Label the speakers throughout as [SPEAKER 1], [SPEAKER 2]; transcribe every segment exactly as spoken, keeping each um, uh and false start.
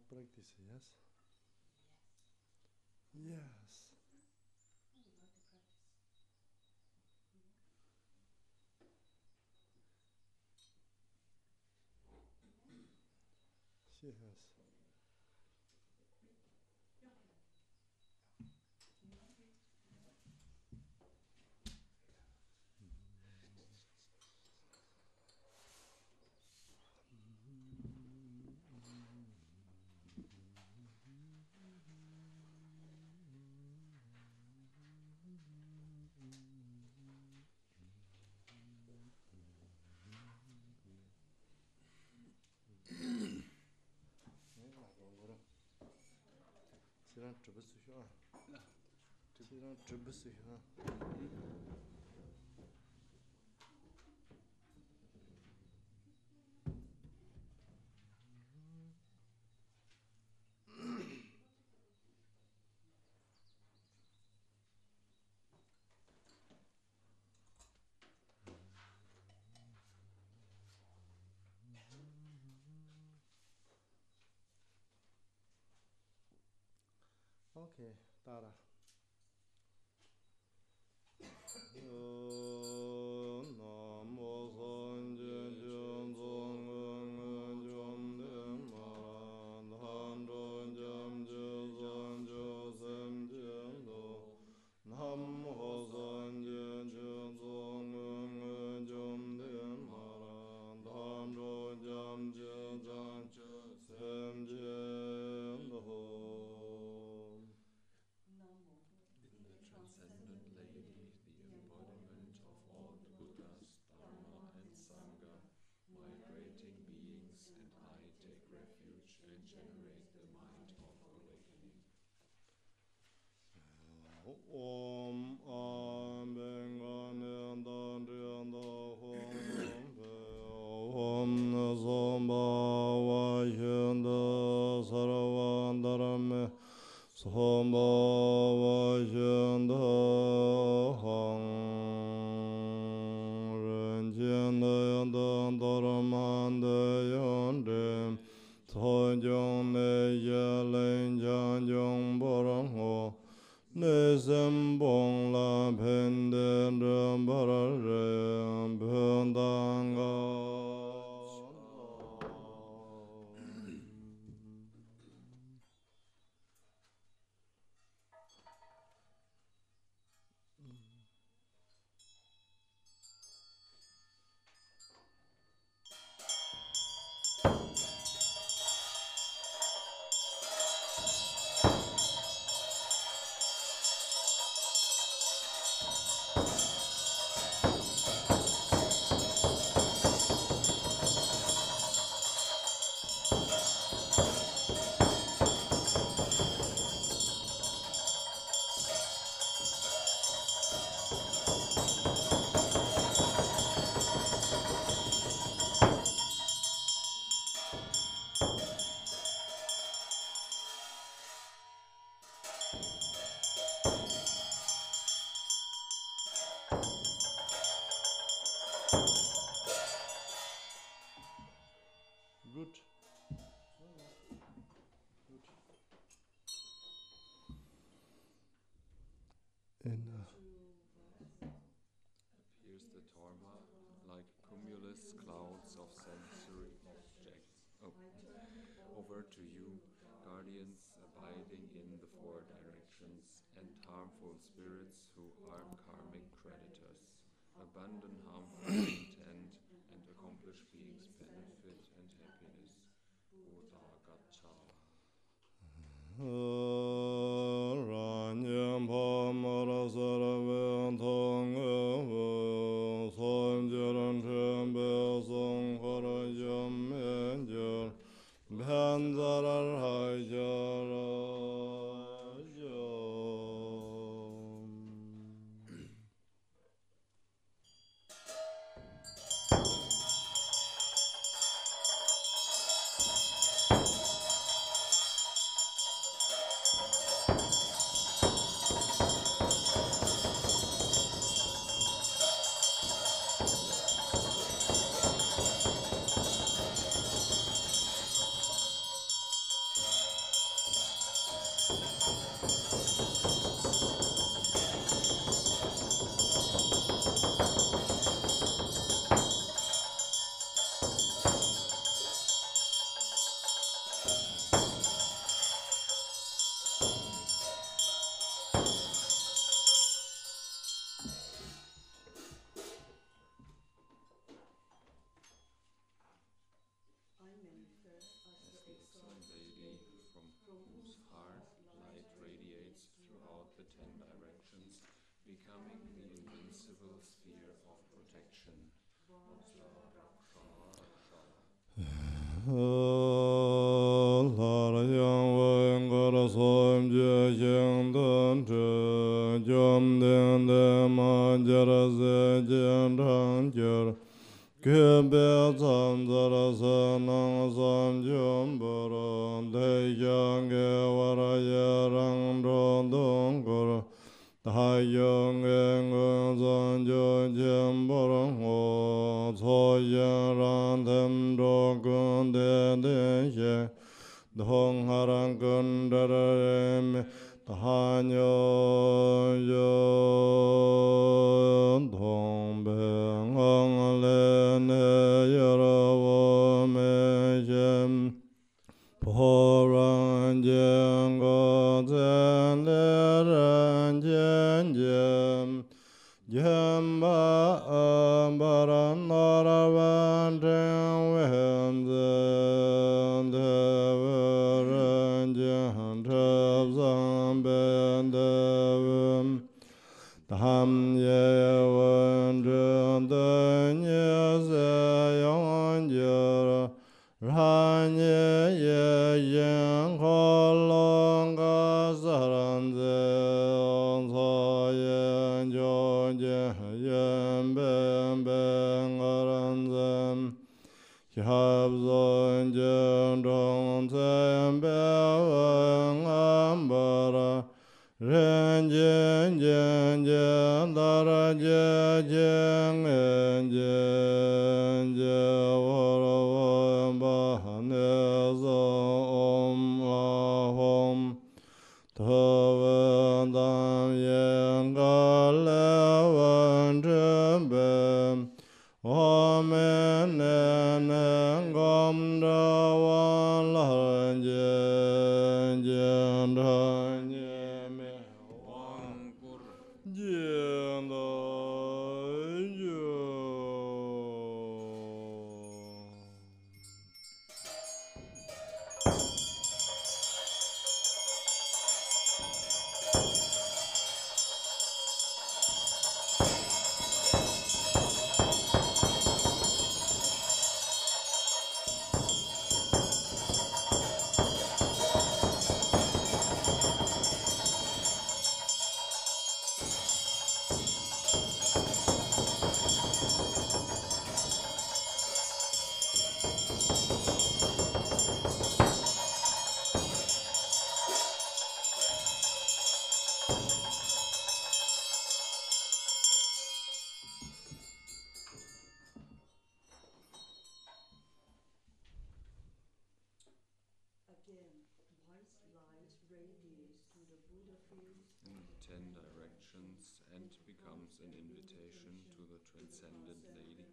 [SPEAKER 1] practice, yes? Yes. Yes. 지랑 접으시오. 지랑 접으시오. 오케이, 따라. Om Am Bengan Dan Rian Da Hong Om Zomba Wa Yun Da Saravan Darame Somba Wa Yun Da Hong Ren Jian Da Yan Dan Daraman Da Yan Rim Thoi Jong Ne Ye Len Jan Jong Borang Ho Nesem bong la pen den ram bara ram pen dang ga. Good. Good. And uh,
[SPEAKER 2] appears the Dharma like cumulus clouds of sensory objects. Oh. Over to you, guardians abiding in the four directions, and harmful spirits who are karmic creditors. Abandon harmful intent and accomplish being's benefit and happiness. Buddha Gacha.
[SPEAKER 1] Ranyam Pamara Saravan Tong Som Jaran Trembe Song Harajam Enjar Banzarar Hajara.
[SPEAKER 2] beautiful sphere of protection.
[SPEAKER 1] Lar yang wen gar som je jing dan zhe jom den de ma jar ze jian rang jar ge be zam zar sa nang sam jom baro de yang ge war ye rang dong dong gar hai yang ge ngun zan jo jian baro ho co yan ran them do gun de de ye dong harang gun da da me han yo yo dong be ngang le ne yo wo me jem po ran jian go zhen le ran jian jem jem ba am ba ran na ra van zhen wen zhen de ren jian zhe zang ben de wen tam ye wen zhen de ye se yang jie ran ye ye yan ho long ga sa ran zhe sa yan jian jian yan ben ben ga ran zhen Hab zon jian dong zhen be wen am ba ra ren jian jian jian da ra jie jian en jian jie wo ra wen ba ne zong om ma hom te wen dam yan ga le wen zhen ben Amen and gom da wan lan jian jian dan ye me wan
[SPEAKER 2] Gur
[SPEAKER 1] jian da yo.
[SPEAKER 2] in ten directions and becomes an invitation to the transcendent lady,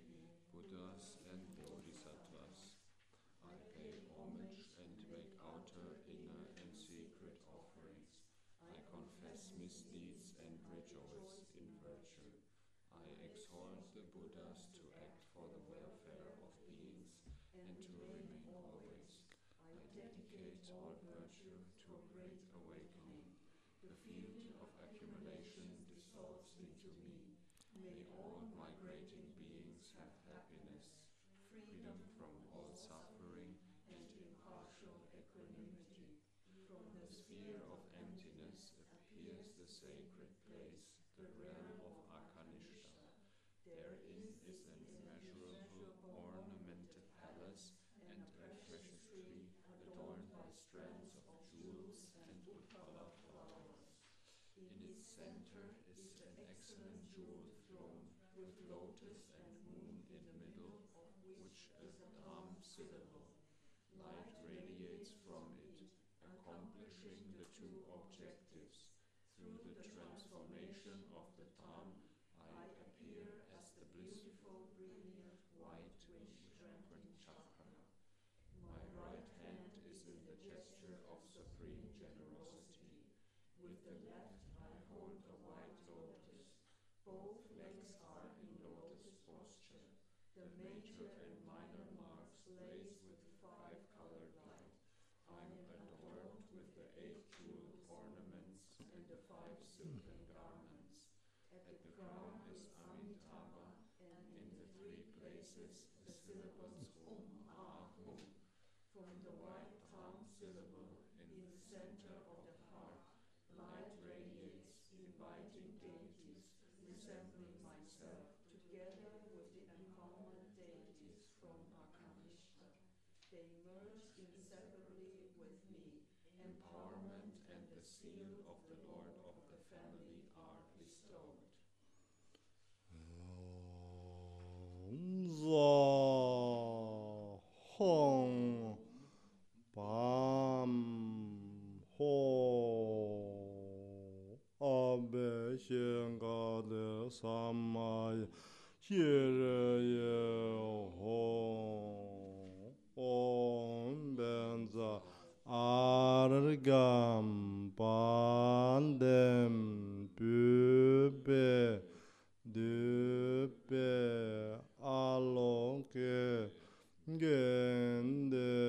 [SPEAKER 2] Buddhas and Bodhisattvas. I pay homage and make outer, inner, and secret offerings. I confess misdeeds and rejoice in virtue. I exhort the Buddhas to act for the welfare of beings and to remain always. I dedicate all virtue to a great awakening. The field of accumulation dissolves into me. May all migrating beings have happiness, freedom from all suffering, and impartial equanimity. From the sphere of emptiness appears the sacred place, the realm of Akarnishta. Therein is an immeasurable ornamented palace and a precious tree adorned by strands of jewels and with colored flowers. In its center is an excellent jeweled throne with lotus and moon in the middle, of which is a Dham citadel. Light radiates from it, accomplishing the two objectives. Through the transformation of the Dham, I appear as the blissful, brilliant, white-winged Chakra. My right hand is in the gesture of supreme generosity. With the left I hold a white lotus. Both legs are in lotus posture. The major and minor marks blaze with five-colored light. I am adorned with the eight jeweled ornaments and the five silken garments. At the crown is traces the syllables um, ah, mu. From the white tongue syllable in the center of the heart, light radiates, inviting deities resembling myself, together with the empowerment deities from Akarnishta. They merge inseparably with me. Empowerment and the seal of the Lord of the family are bestowed.
[SPEAKER 1] Za Hong Bam Ho Abe Xian Ga De Samai Xie Ye Hong Om Ben Za Argam Bandem Bube Dupe Alonke Gende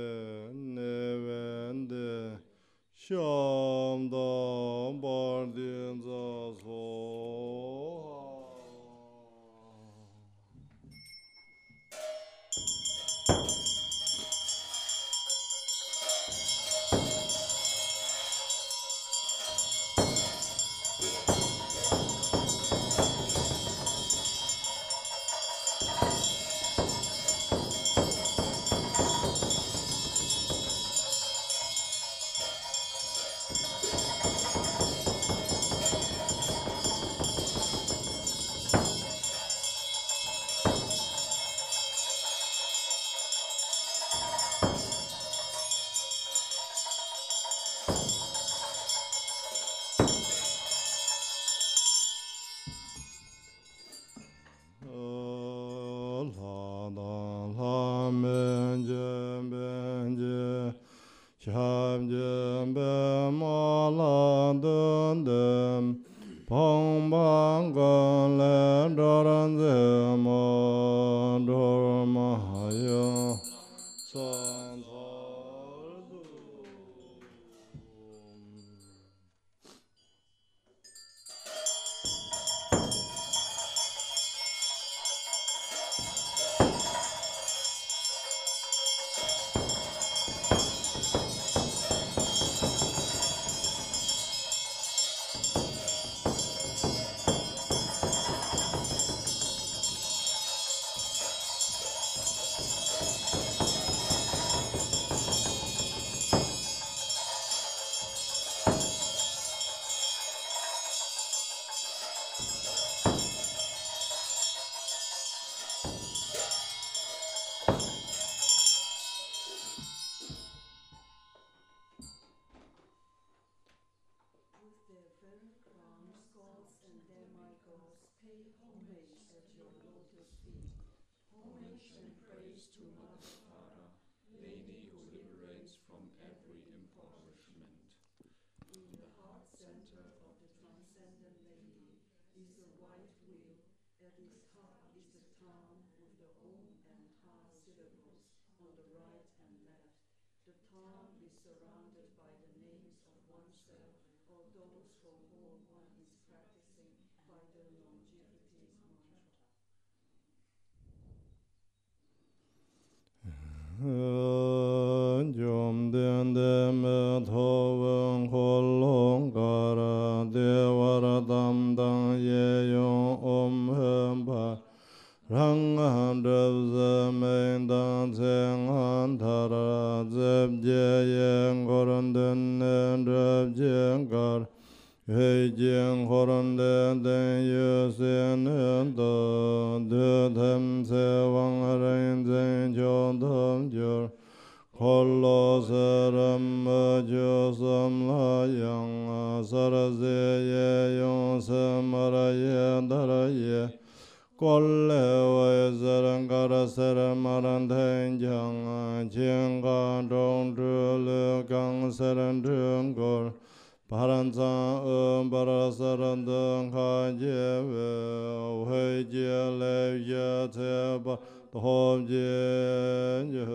[SPEAKER 1] Nevende Shamda Bardin Zaso.
[SPEAKER 2] Homage and praise to Mother Tara, Lady who liberates from every impoverishment. In the heart center of the transcendent Lady is the white wheel. At its top is the tongue with the Om and Ha syllables on the right and left. The tongue is surrounded by the names of oneself or those for whom one is practicing vital longevity mantra.
[SPEAKER 1] Jom den de me thoven kolong kara devara dam dang ye yong om hem pa rang han drev ze mein dang tseng han thara zeb je yen koron den nen drev jen kar hei jen koron den den ye sen en da de them se wang ren zen chon tham jor Kolo saram jo sam la yang sarase ye yong samara ye dara ye Kolle wa saram kara saram maran ten jang Chien ka dong zhu le gang saram chung kor Paran zang e para saram deng ka je we Hui je le ye te pa Hom je je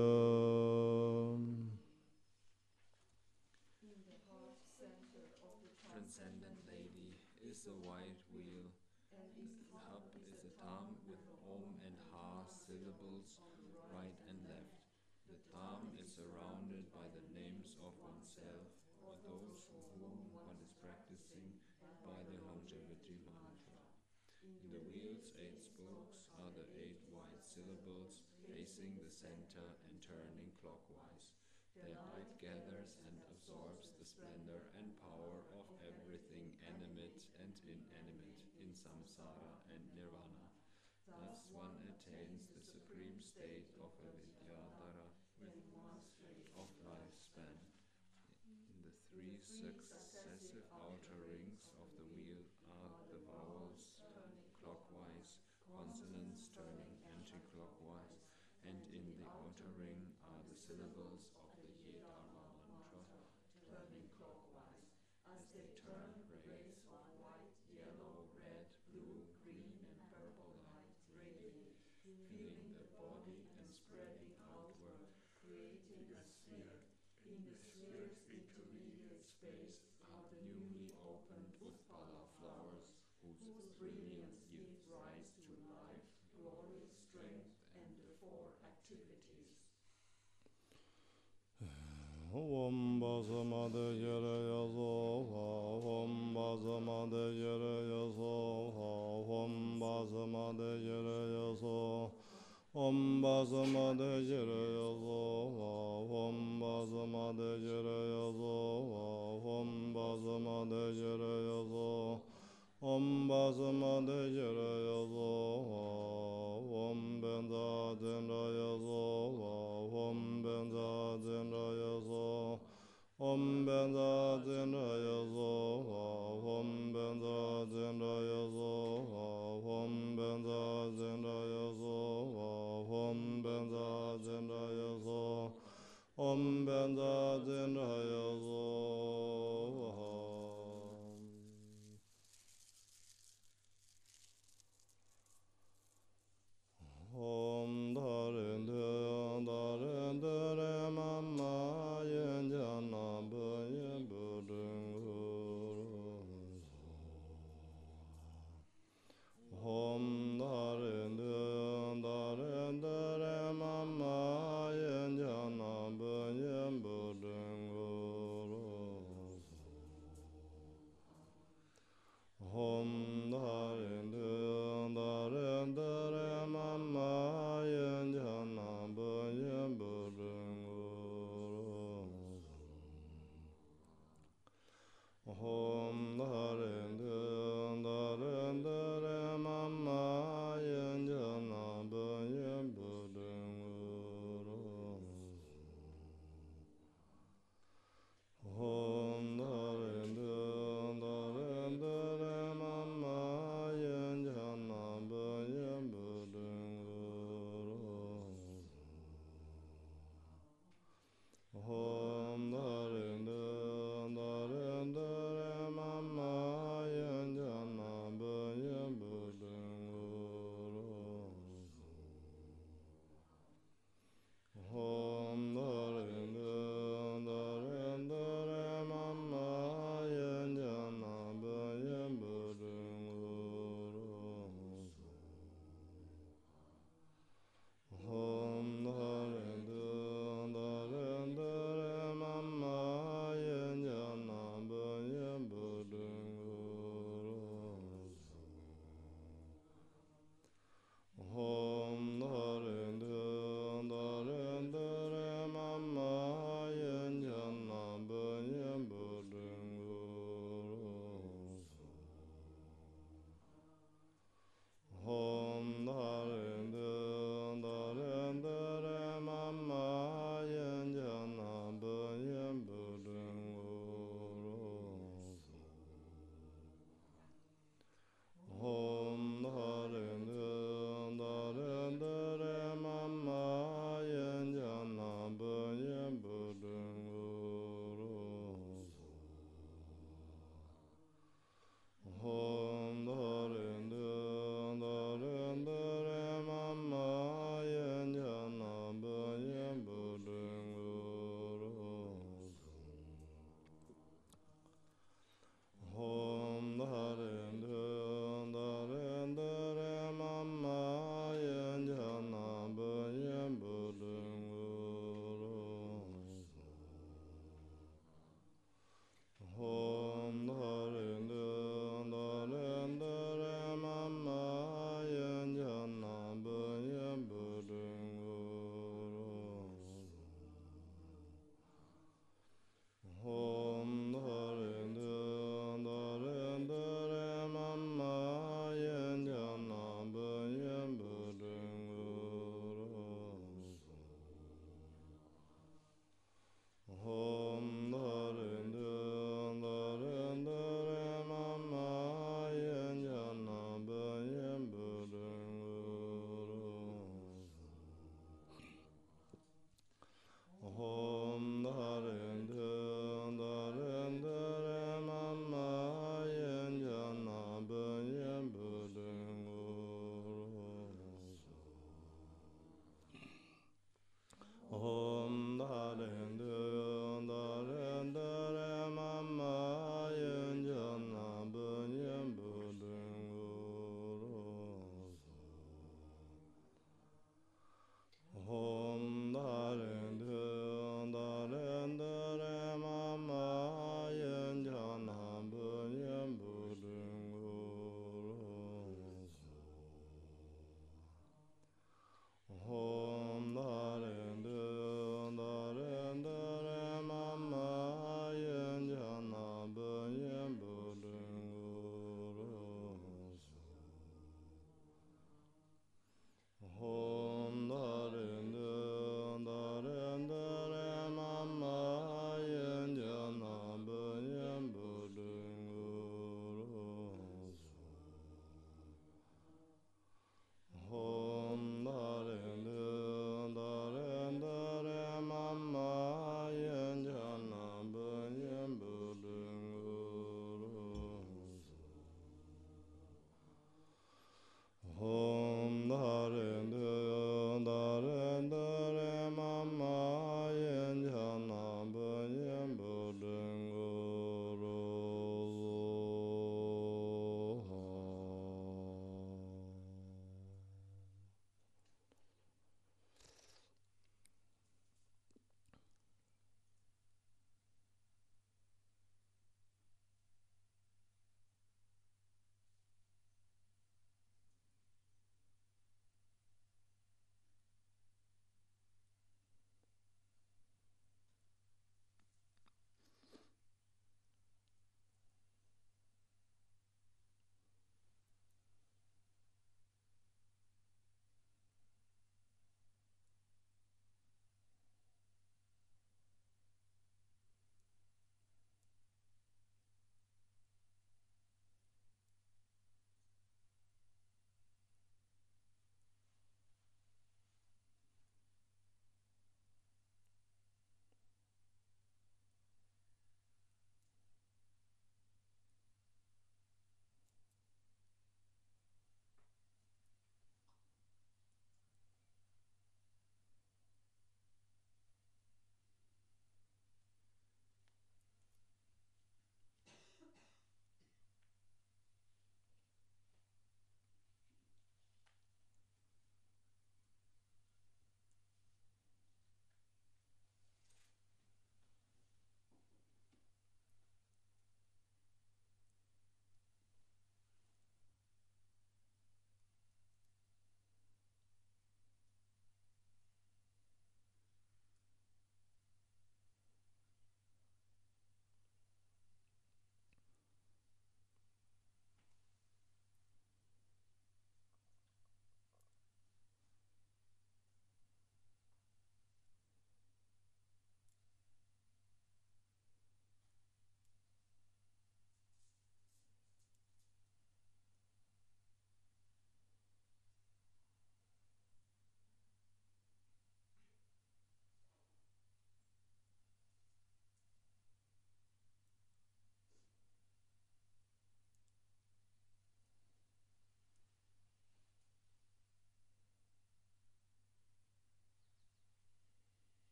[SPEAKER 2] Transcendent Lady is a white wheel. The hub is a tongue with Om and Ha syllables syllables, right and left. The Tham is surrounded by the names of oneself or those for whom one is practicing by the longevity mantra. In the wheel's eight spokes are the eight white syllables facing the center and turning clockwise. Their light gathers and absorbs the splendor and power of everything animate and inanimate in samsara and nirvana. Thus one attains the supreme state of avidyadhara with of lifespan. In the three successive outer rings of the wheel are the vowels turning clockwise, consonants turning anti-clockwise, and in the outer ring are the syllables of the Ye Dharma mantra turning clockwise. As they turn, rays of white, yellow, red, blue, green, and purple light radiate, filling the body and spreading outward, creating a sphere. In the sphere's intermediate space are the newly opened Utpala flowers, whose brilliance gives rise to life, glory, strength, and the four activities.
[SPEAKER 1] Om Basamade Yere Yasoha, Om Basamade Yere Yasoha, Om Basamade Yere Yasoha, Om Basamade Yere Yasoha, Om Basamade Yere Yasoha, Om Basamade Yere Yasoha, Om Basamade Yere Yasoha, Om Benza Dendra Yasoha, Om Benza Dendra Yasoha, Om Benza Dendra Yasoha, Om Benza Dendra Yasoha, Om Benza Dendra Yasoha, Om Benza Dendra Yasoha, Om Benza Dendra Yasoha. Om Dharin Dhayan Dharin Dharin Mama Yen Jana Bhayan Budung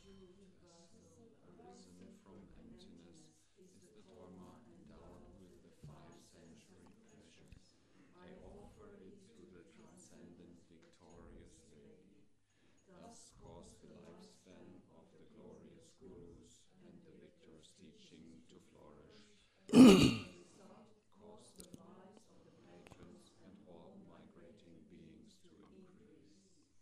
[SPEAKER 2] arisen from emptiness, is the Dharma endowed with the five-century pleasure. I offer it to the transcendent victorious lady. Thus cause the lifespan of the glorious gurus and the victor's teaching to flourish, and as a result, cause the lives of the patrons and all migrating beings to increase.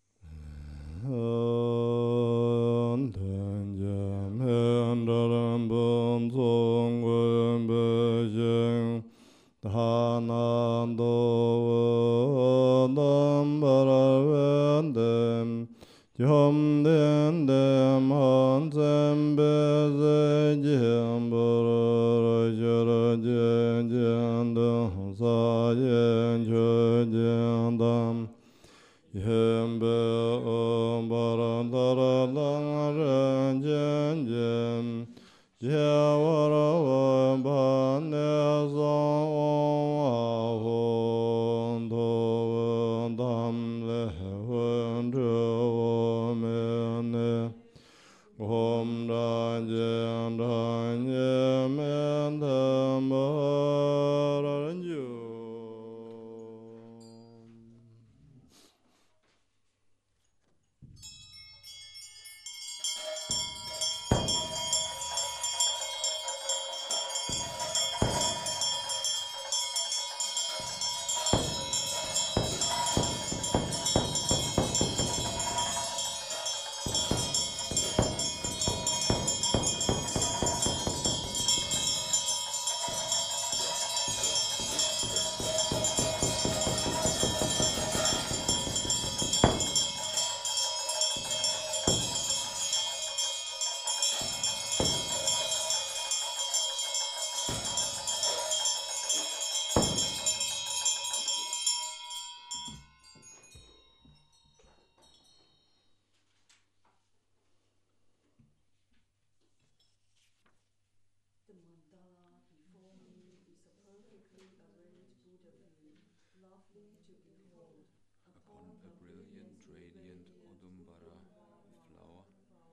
[SPEAKER 3] The mandala before me is a perfectly arranged Buddha view, lovely to behold.
[SPEAKER 2] Upon a brilliant, radiant Audumbara flower,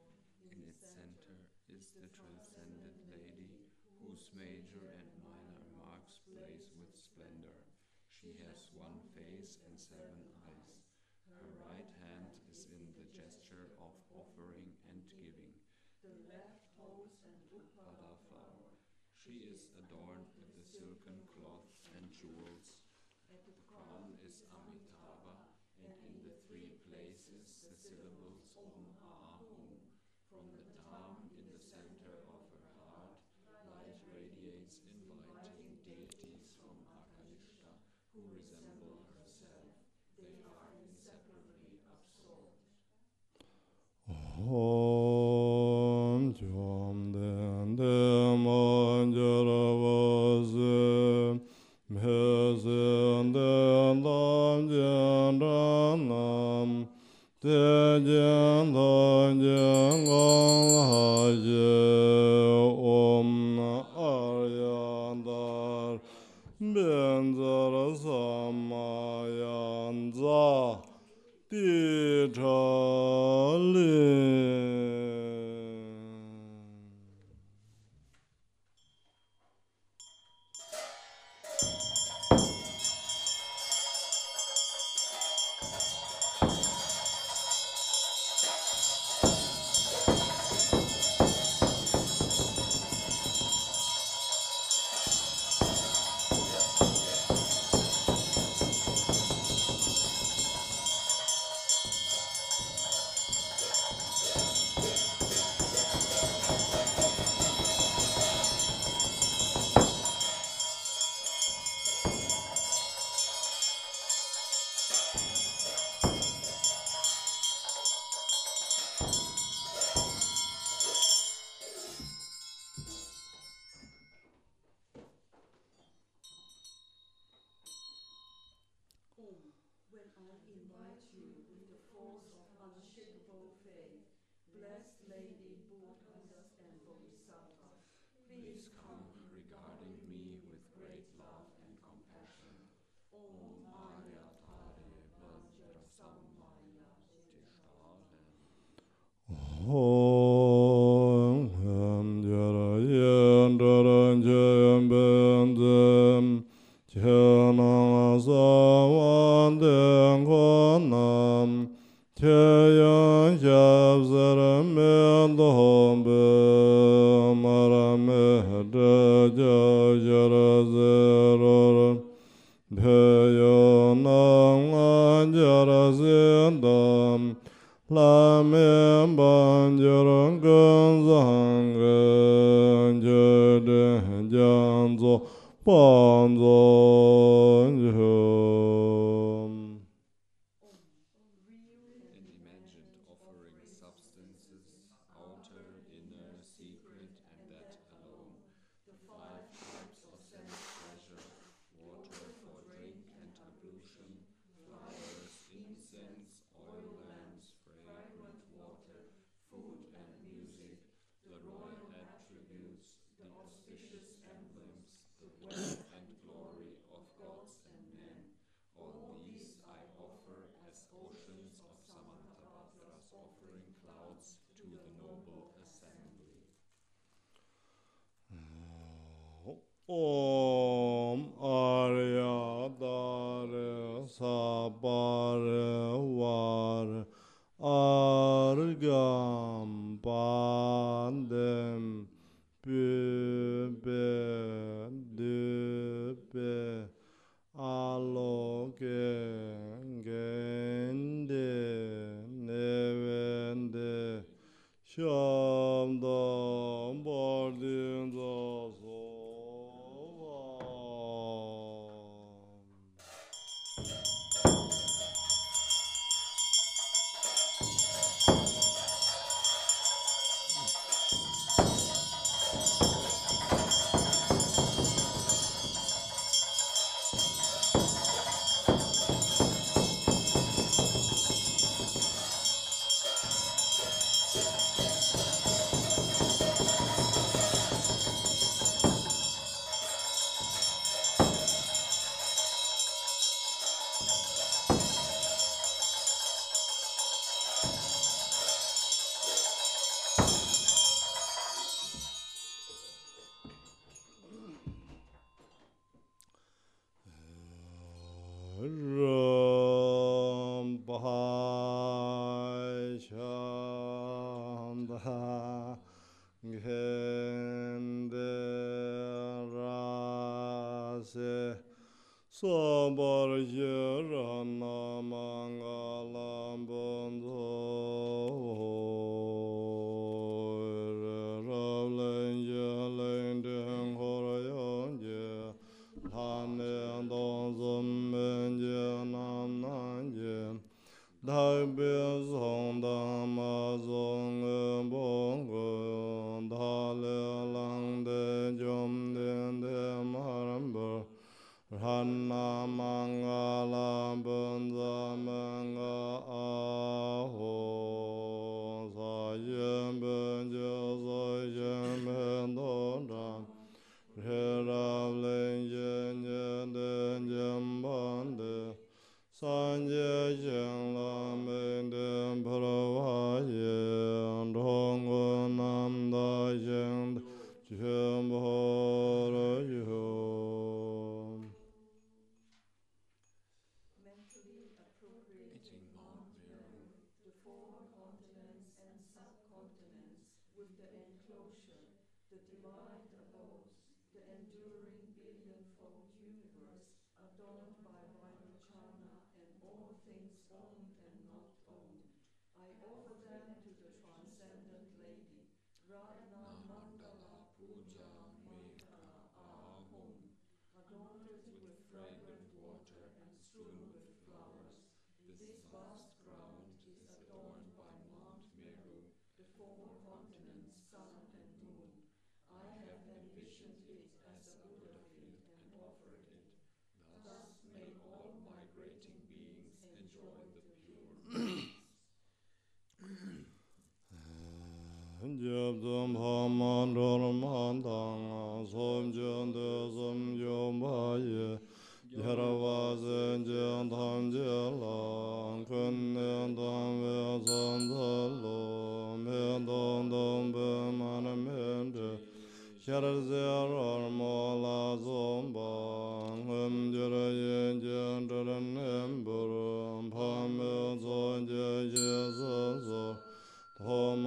[SPEAKER 2] in its center is the transcendent lady, whose major and minor marks blaze with splendor. She has one face and seven eyes. Her right hand is in the gesture of offering and giving.
[SPEAKER 3] The left holds an
[SPEAKER 2] Upada flower. She is adorned with a silken cloth and jewels.
[SPEAKER 3] At the
[SPEAKER 2] The crown is Amitabha, and in the three places the syllables Om Ah Hum. From the Tam in the center of her heart, light radiates, inviting deities from Akanishta, who resemble herself. They are inseparably absorbed.
[SPEAKER 1] Om Jom Den Dem Anjaravase Mhesen Den Dam Jen Ranam Te Jen Dan Jen Gong Haje Om Aryandar Benzara Samayanza Di Cha
[SPEAKER 3] Om, when I invite you with the force of unshakable faith, blessed Lady Buddhas and Bodhisattvas, please come
[SPEAKER 2] regarding me with great love and compassion.
[SPEAKER 3] Om Arya Tare Vajra
[SPEAKER 2] Vajra
[SPEAKER 3] Sammaya
[SPEAKER 2] Sammaya
[SPEAKER 3] Tishtalen.
[SPEAKER 1] Om sarame dombe marame daja jarazeror Peyonang anjarazendam Lamem banjaran ganzangan Jeden janzo panzonjum
[SPEAKER 2] And imagined offering substances, outer, inner, secret, and that alone. The five types of sense pleasure, water for drink and ablution, flowers, incense, oil lamps, fragrant water, food and music, the royal attributes, the auspicious emblems, the wealth and glory of gods and men. All these I offer as oceans of Samantabhadra's offering clouds to the noble assembly.
[SPEAKER 1] Om Arya Dare Sabare Var Argam Pandem Pube Dupe Aloke Gende Nevende Shamdam Bardin Zaso Ram Bhai Chandha Gende Rase Sabar Jirana Mangalam Bandho Ravlen Jalen Deng Horayon Je Hanen Don Zum Men Nam Nan Je Dai Be Song Dam Azong Bongo Dale Lang De Jom Den De Maramber Ranna Mangala Bunza Manga Aho Sayen Benja Sayen Bendodam Herav Lenjen Yenden Jambande Sanje Jen Lamenden Paravayen Dongo Nam Dajen Jambhorayom
[SPEAKER 3] Mentally appropriating Mount Meru, the four continents and subcontinents with the enclosure, the divine abodes, the enduring billion-fold universe, adorned by Vairochana and all things owned and not owned. I offer them to the transcendent lady, Radna Mandala Puja Mekha Ahom, adorned with fragrant water and strewn with flowers. This vast ground is adorned by Mount Meru, the four continents, sun and moon. I have envisioned it as a Buddha field and offered it. Thus may all migrating beings enjoy the pure means.
[SPEAKER 1] Jabdam Haman Dorman Dang Som Jan De Som Yom Baye Yaravazen Jan Tham Jelang Kun Nen Dam Ve San Zalo Men Dom Dom Be Man Mende Shar Zer Mola Zomba Hum Jara Yen Jan Daran Ember Pam Zon Je Je Zon Zo Tom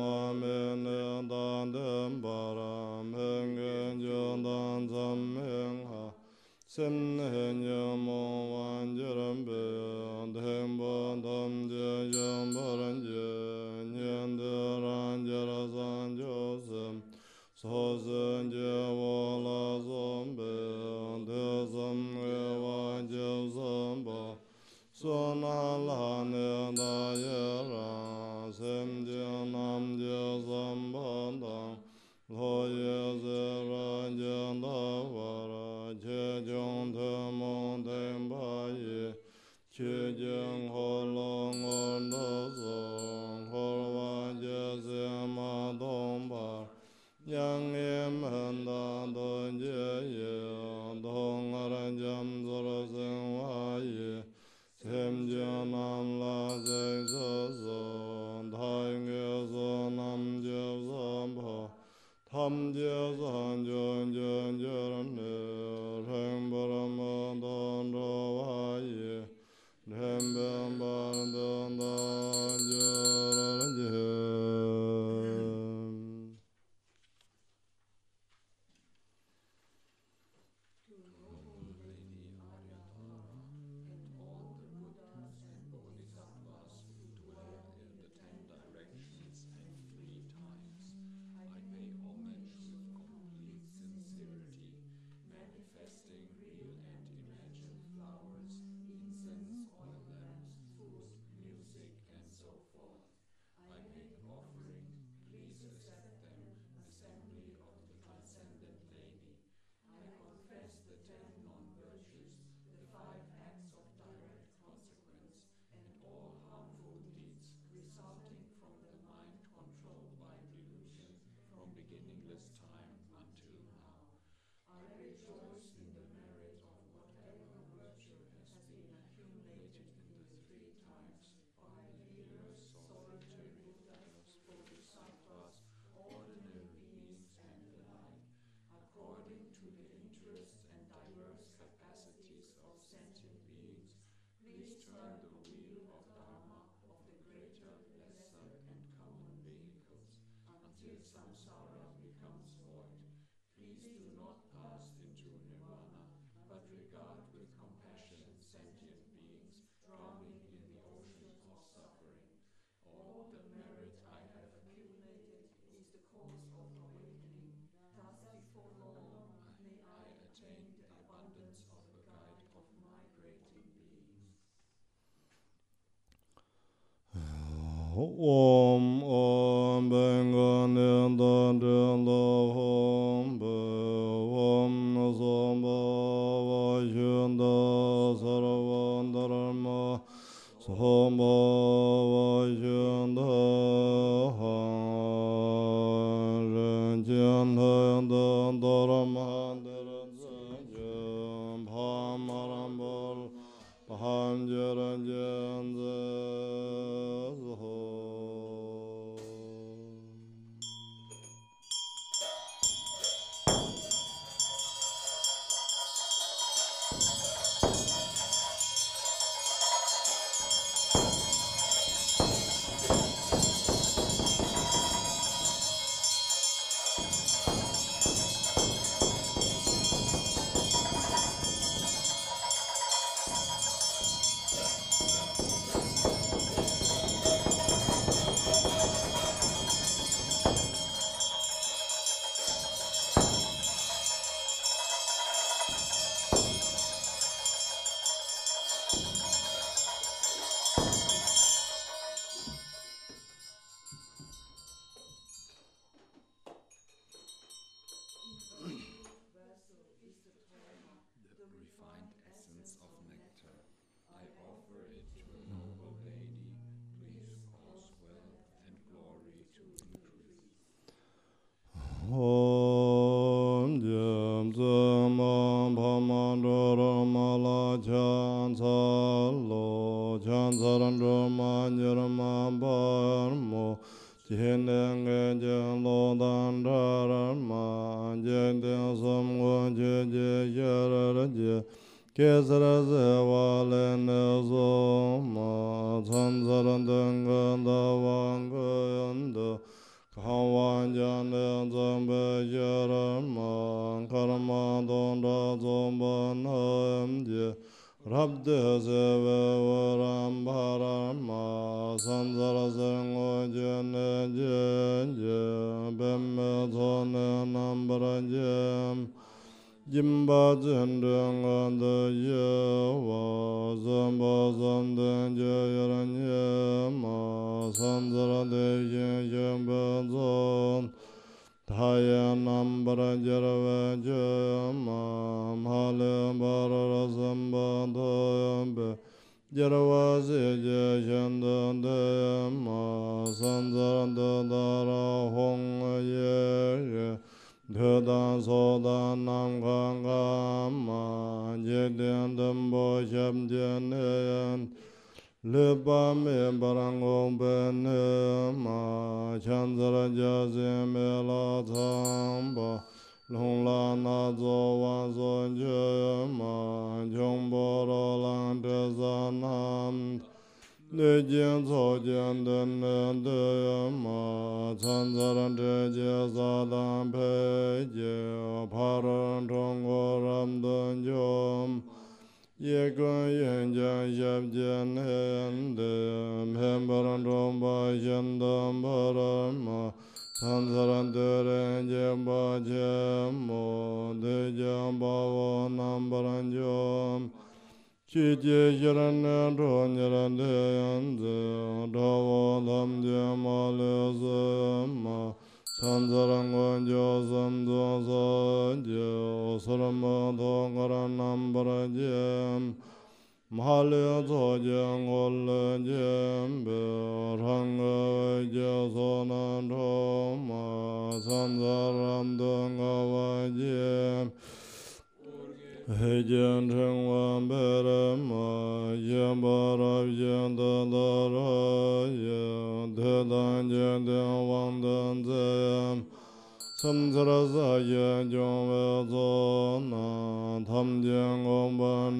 [SPEAKER 1] Om Om Bengan Yendan Dendo Om Be Om Samba Vajunda Sarvandarma Samba Vajunda Renjan Yendan Dharma Deranjam Bhamarambal Baham Jaranjan
[SPEAKER 2] refined essence of nectar. I offer it to a noble lady. Please cause wealth and glory to increase.
[SPEAKER 1] Om Jam Samam Pamandaramala Chansalo Chansarandramanyaramam Parmo Chinenge Jalo Dandarama Jendin Samgwa Jeje Yararaje Kesara Sevalene Soma Chansarandangan Davangayanda Kawanjane zambe yarama karma donda zomba namje rabde seve varam bharama samsara sengo jene jenje bemme thone nambara jem Jimba jendeng anda yewa zamba zamden jayaranye ma samsara deje jembe zon Thaya nambara jarava jama mhale barara zamba dhambe jarava seje shendande ma samsara dadara hong ye Dödan sodan nam gangama Jeden dömbo shabjenen Lipa me barangom benema Chandra jazime la thamba Longla nazo wanzo jema Jomboro lang tezanam Nejin sojen denne dema Chansaran teje sadan peje Paran tongoram dunjom Yekun yenjan shabjen hendem Hembaran tomba shendam barama Chansaran teren jemba jemo Dejan bavo nambaran jom Chije shirane dhonyarane yanze Dhavo dhamje male sema Chansarangon jo samdo saje Sarama dhongaran nambara jem Male soje ngole jembe Ranga je sonan dhoma Chansaram dhongava jem Hejen chengwan berema Yembarab jendadara ye Dedan jenden wangdan zem Samsara saye jongwe zona Tamjen gomban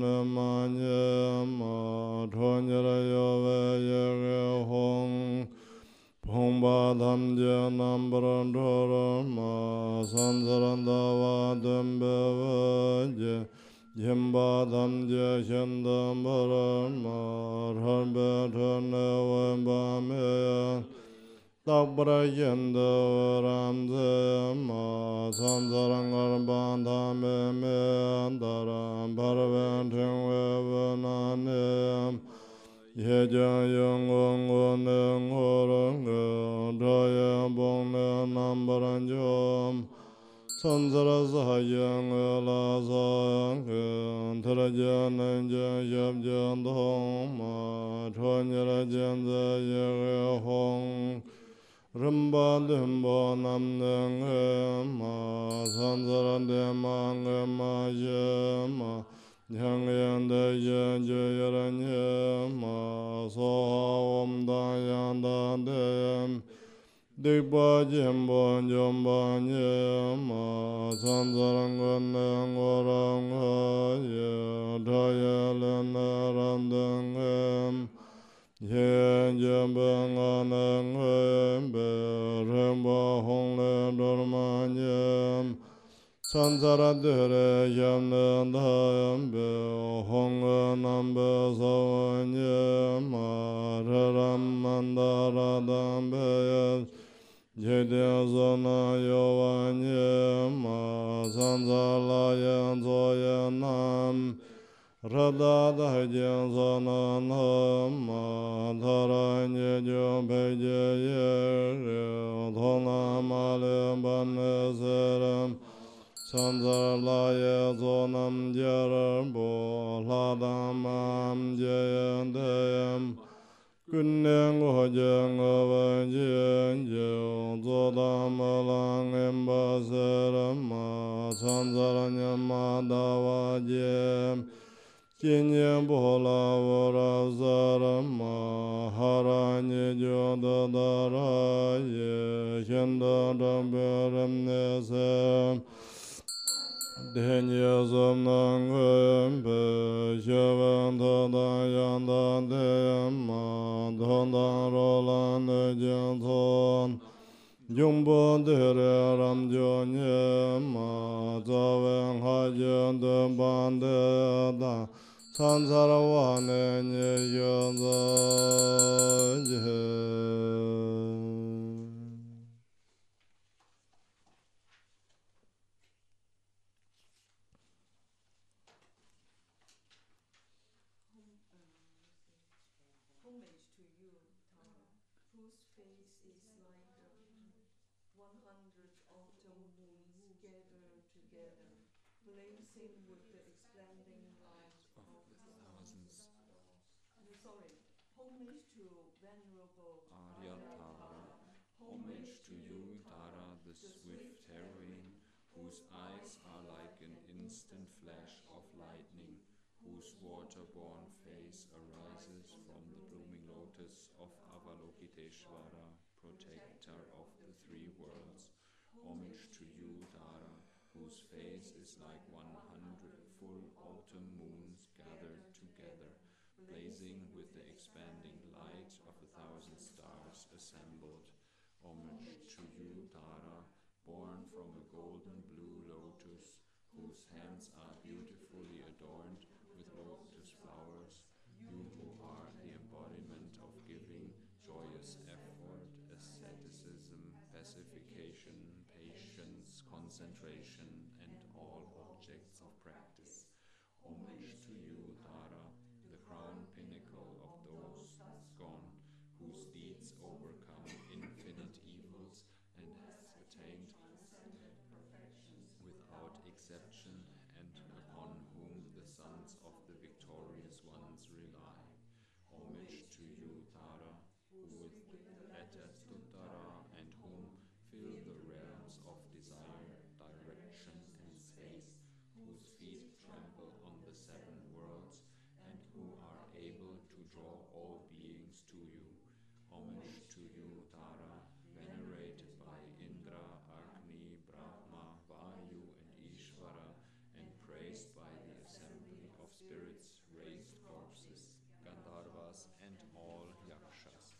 [SPEAKER 1] manyema Thonyara yove yege hong Phongpa tamje nambaran dhorama Samsaran dava dhambe vaje Jemba tamje shendam barama Rharbe thane vemba meyan Takpara yenda varam zema Samsaran garban thame meyan Dharam bharven thingve vananem Yejan yungung guneng horenge Dhaya bongne nambaran jom Samsara sahayang la sayang Tharajan nenjan shabjan dhoma Thonyara jenza yege hong Rimba limbo namneng ema Samsara dema ngema yema Yang deje jayaranye ma soha om dayan dandem Dikpa jimbo jomba nye ma Samsarangan ngorang haye Dhaya lena randengem Yen jembe nganeng embe Remba hongle dormanyem Sansara dhere yamne dhambe honga nambe savanye ma raram mandara dhambe jede zona yovanye ma sansala yan zoya nam rada dhajen zona nam ma dharanye jo peje ye dhona male banne seram Samsara laya zonam jarabo ladamam jayandayam Kunneng hojeng avajen jo zodam alang embaserama Samsara nyama davajem Kinye bola varazarama Haranye jo dadaraye Shenda damberam nesem Denye zamnang embe Sheven tada yanda deyama Dhondan rolan ejen son Jungpo Tere Ramjo Nyema Zaweng Hajen Demban Deda Sansarawane Nye Yoda
[SPEAKER 3] Homage to you, Tara, whose face is like a one hundred autumn moons gathered together, blazing with the expanding light
[SPEAKER 2] of
[SPEAKER 3] of
[SPEAKER 2] the
[SPEAKER 3] the
[SPEAKER 2] thousands.
[SPEAKER 3] no, sorry. Homage to venerable
[SPEAKER 2] Arya Tara, homage to you, Tara, the swift heroine, whose eyes are like an instant flash of lightning, whose water-born face arises from the blooming lotus of Avalokiteshvara, protector of the three worlds. Homage to you, Tara, whose face is like one hundred full autumn moons gathered together, blazing with the expanding light of a thousand stars assembled. Homage to you, Tara, born from a golden blue lotus, whose hands are beautifully adorned with lotus flowers, you who are the embodiment of giving, joyous effort, asceticism, pacification, patience, concentration, and all objects of practice. Homage to you, Tara, the crown pinnacle of those gone, whose deeds overcome infinite evils and has attained without exception, and upon whom the sons of the victorious ones rely. Homage to you, Tara, who with Etastuttara and whom fill the realms of desire, direction, and space, whose feet trample on the seven worlds, and who are able to draw all beings to you. Homage to you, Tara, venerated by Indra, Agni, Brahma, Vayu, and Ishvara, and praised by the assembly of spirits, raised corpses, Gandharvas, and all Yakshas.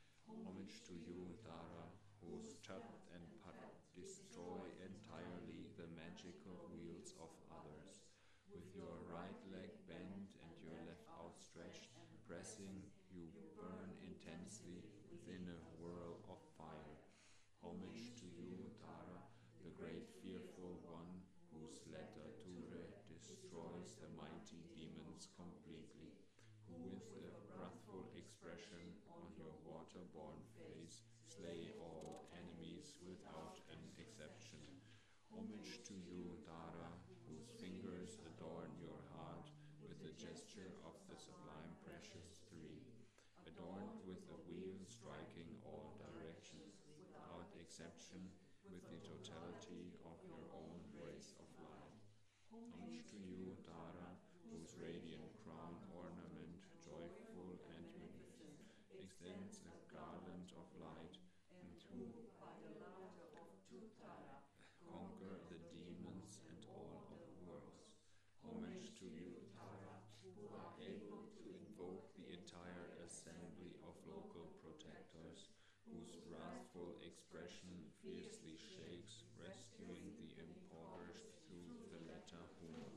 [SPEAKER 2] Homage to you, Tara, whose Chat and Pat destroy entirely the magical wheels of others. With your right leg bent and your left outstretched, pressing, you burn intensely within a whirl of fire. Homage to you, Tara, the great fearful one, whose letter Ture destroys the mighty demons completely, who with a wrathful expression on your water-born face slay all enemies without an exception. Homage to you, Tara, whose fingers adorn your heart with the gesture of the sublime precious three, adorned with a wheel striking all directions without exception, with the totality of your own rays of light. Homage to you, Tara, whose radiant crown ornament, joyful and magnificent, extends a garland of light, and who,
[SPEAKER 3] by the laughter of Tuttara,
[SPEAKER 2] conquer the demons and all of the worlds. Homage to you, Tara, who are able to invoke the entire assembly of local protectors, whose wrathful expression fiercely shakes, rescuing the impoverished through the letter Hum.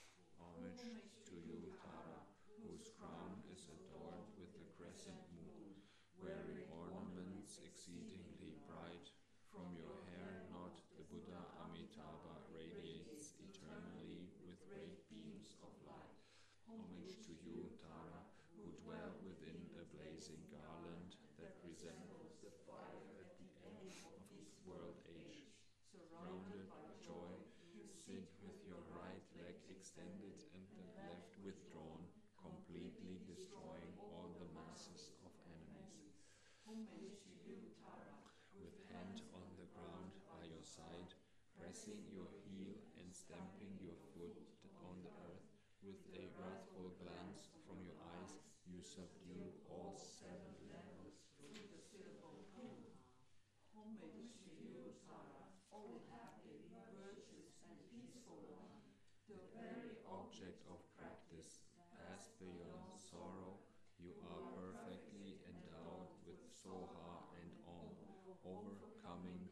[SPEAKER 2] Homage to you, Tara, whose crown is adorned with the crescent moon, wearing ornaments exceedingly bright. From your hair knot the Buddha Amitabha radiates eternally with great beams of light. Homage to you, Tara, who dwell within a blazing garland that resembles the fire at the end of the world age. Surrounded by joy, you sit with your right leg extended and the left withdrawn, completely destroying all the masses of enemies.
[SPEAKER 3] homage to you, Tara,
[SPEAKER 2] With hand on the ground by your side, pressing your heel and stamping your foot on the earth, with a wrathful glance from your eyes, you subdue all seven levels
[SPEAKER 3] through the syllable Hum. Homage to you, Tara, O happy, virtuous, and peaceful one, the very
[SPEAKER 2] object of practice, past beyond sorrow, you are perfectly endowed with Soha and Om, overcoming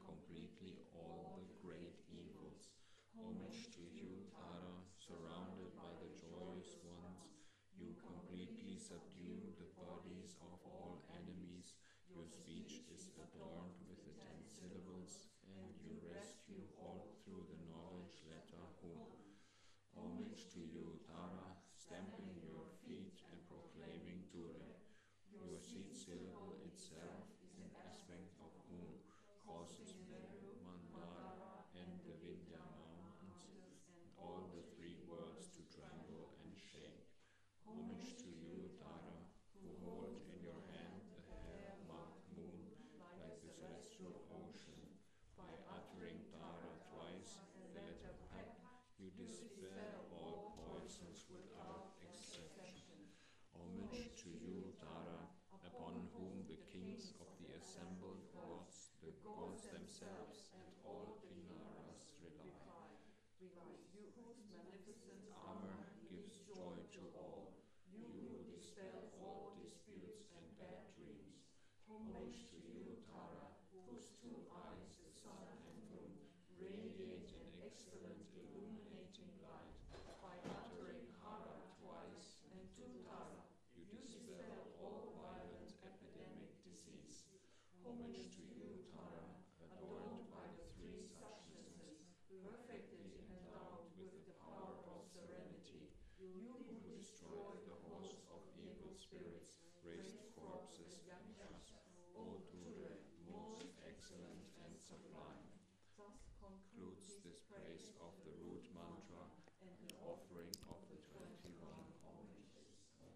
[SPEAKER 2] dispel all poisons without exception. Homage to you, Tara, upon whom the kings of the assembled gods, the gods themselves, and all Kinnaras rely.
[SPEAKER 3] You whose magnificent
[SPEAKER 2] Armor gives joy to all. You who dispel all disputes and bad dreams. Homage to you, Tara, whose two eyes, the sun and moon, radiate an excellent illuminating light. By uttering Hara twice and Tutara, you dispel all violent epidemic disease. Homage to you, Tara, adorned by the three substances, perfectly endowed with the power of serenity. You who destroy the host of evil spirits, raised corpses, and just, O Ture, most excellent and sublime.
[SPEAKER 3] thus
[SPEAKER 2] Concludes this praise of the root mantra and the offering of the twenty-one homages.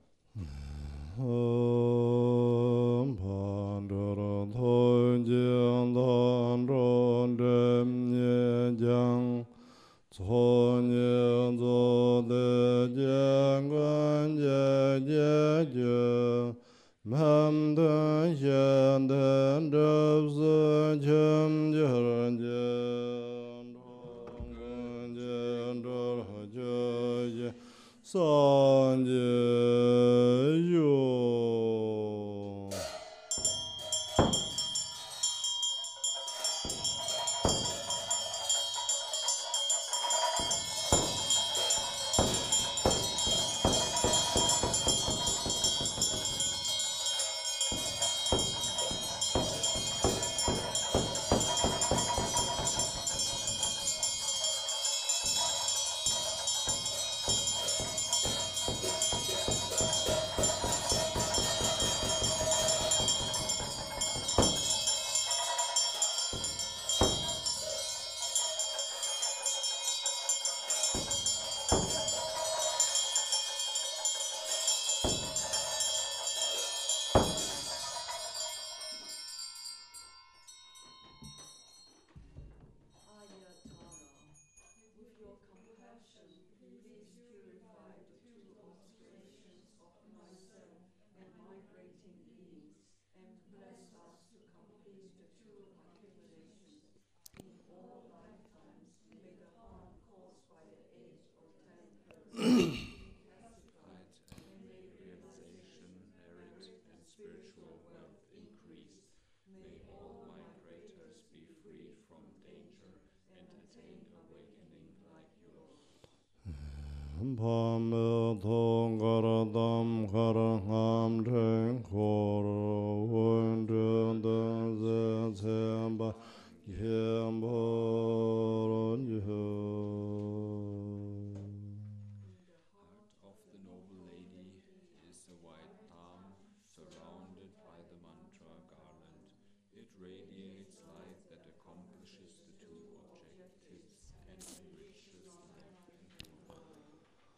[SPEAKER 1] Om Pandora Thonjang Thandron Dem Nye Jang Thonjang Zo De Jiang Guan Jie Jie Jie Mam Den Xian Den Zheb Se Qim Jian Jian Dong Guan Jian Zhe Jie Jie San Jie Yu.
[SPEAKER 3] Aya Tara, with your compassion, please purify the two obscurations of myself and migrating beings, and bless us to complete the two accumulations. In all lifetimes, may the harm caused by the age of ten persons be pacified, and may realization, merit, and spiritual wealth increase. May all migrators be freed from danger and attain awakening like yours.
[SPEAKER 1] Pame Thong Kara Tam Kara Ham Ten Koro Wen Den Den Zen Tsen Ba Yen Bo Ron Yo.
[SPEAKER 3] In the heart
[SPEAKER 2] Heart of the noble lady is a white palm surrounded by the mantra garland. It radiates light that accomplishes the two objectives and enriches life and world.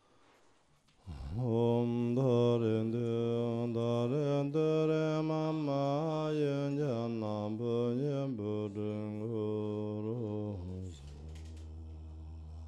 [SPEAKER 1] Om Dharin Dhyam Dharin Dharin Mama Yen Jan Nam Bu Yen Bu Deng Gu Ru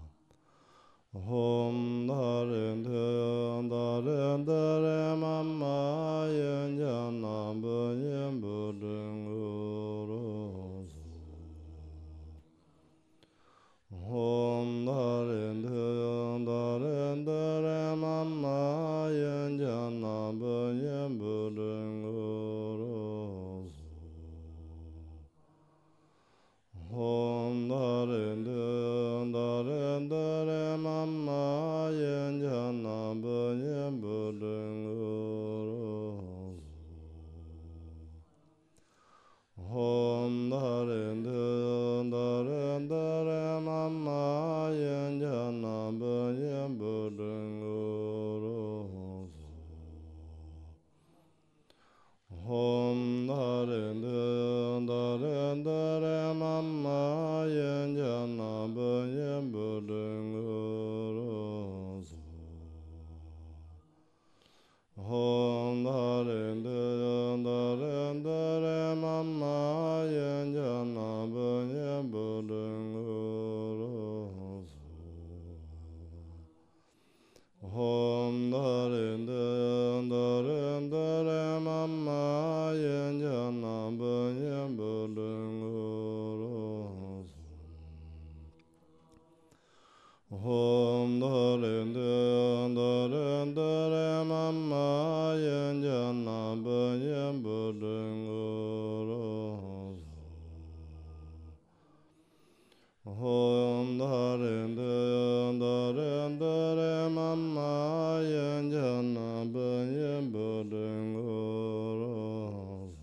[SPEAKER 1] Om Darin Dayan Darin Dare Mama Yen Jana Banyan Budin Guru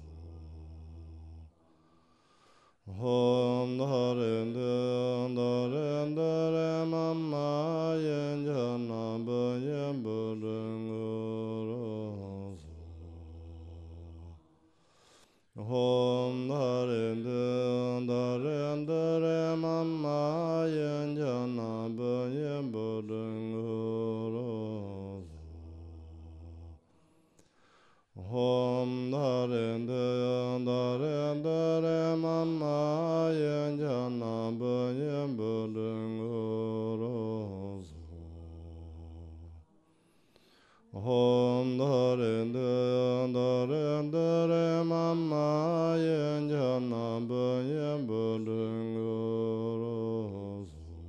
[SPEAKER 1] Om Darin Dayan Darin Dare Mama Yen Jana Banyan Budin Guru Om Darin Dayan Darin Dare Mama Yen Jana Banyan Budin Guru Om Darin Dayan Darin Dare Mama Yen Jana Banyan Budin Guru Om Darin Dayan Darin Dare Mama Yen Jana Banyan Budin Guru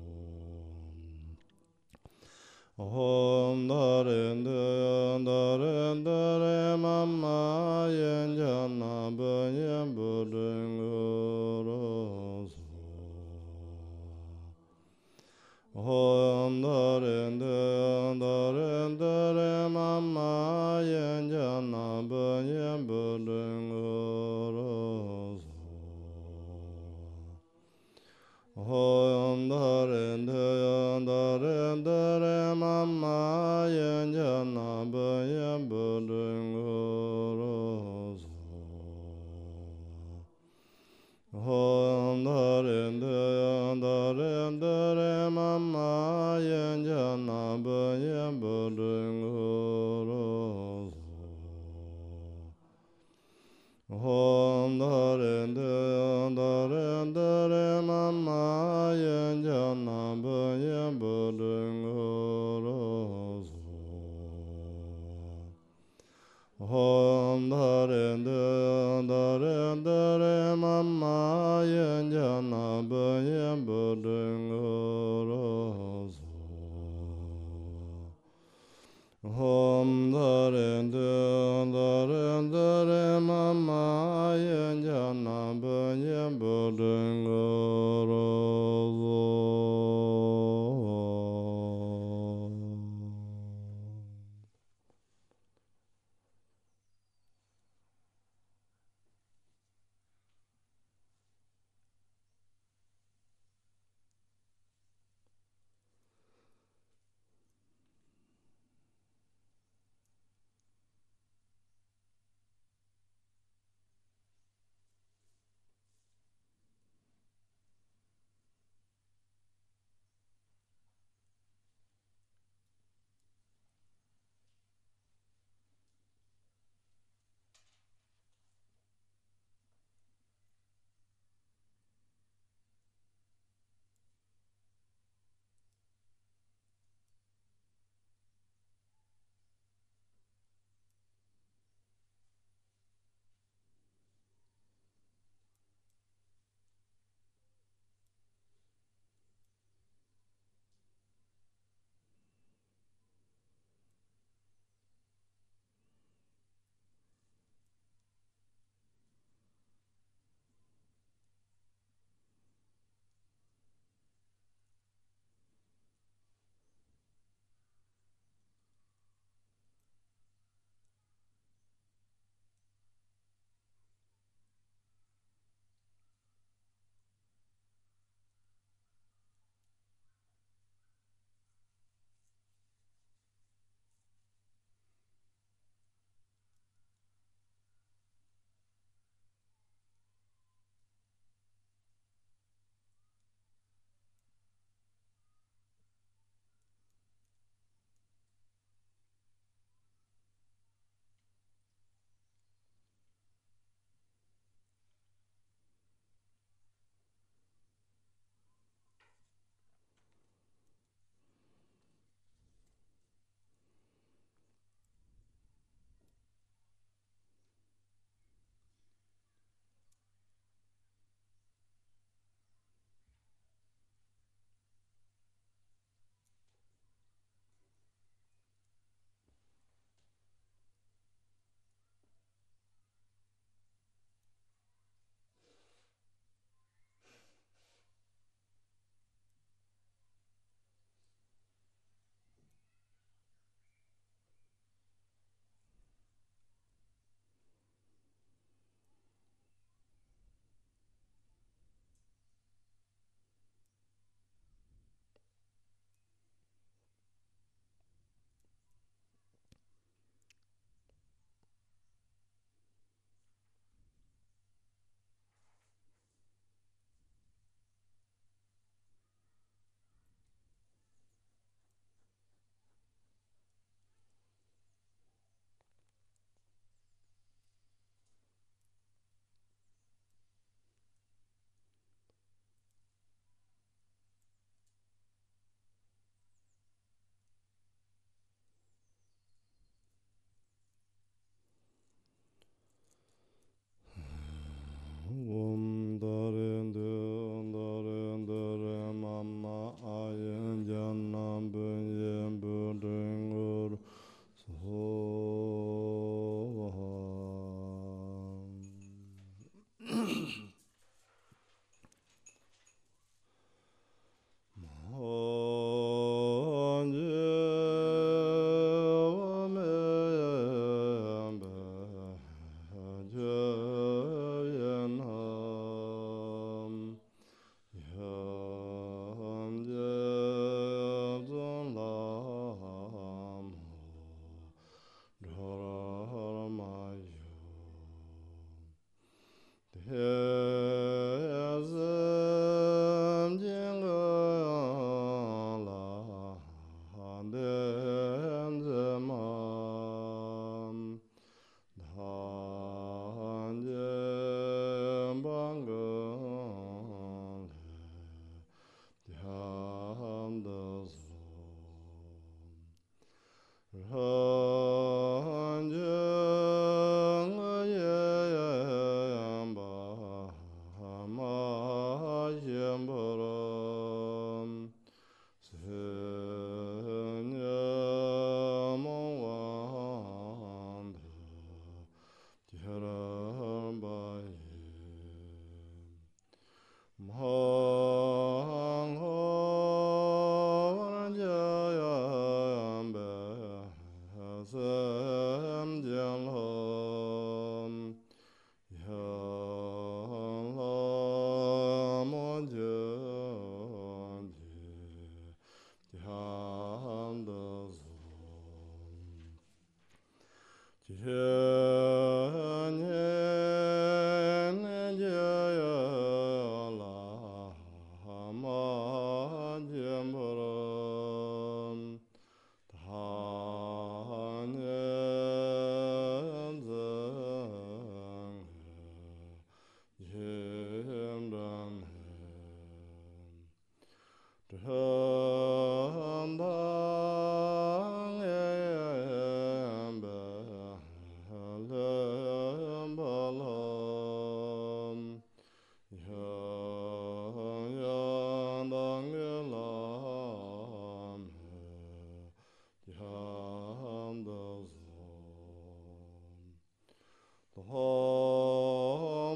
[SPEAKER 1] Om Darin Dayan Darin Dare Mama Yen Jana Banyan Budin Guru Om Darin Dayan Darin Dare Mama Yen Jana Banyan Budin Guru Om Darin Dayan Darin Dare Mama Yen Jana Banyan Budin Guru Om Darin Dayan Darin Dare Mama Yen Jana Banyan Budin Guru Om Darin Dayan Darin Dare Mama Yen Jana Banyan Budin Guru Om Darin Dayan Darin Dare Mama Yen Jana Banyan Budin Guru Om Darin Dayan Darin Dare Mama Yen Jana Banyan Budin Guru Tendang embe lembalam yang yandang elam yang dazam Tom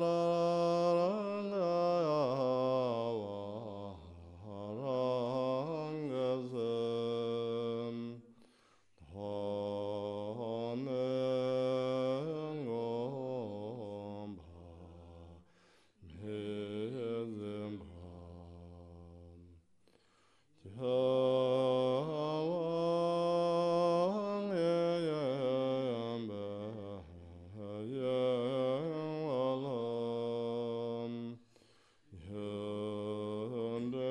[SPEAKER 1] barangazam Honengomba Mezembram Jawang Yembe Yewalam Yende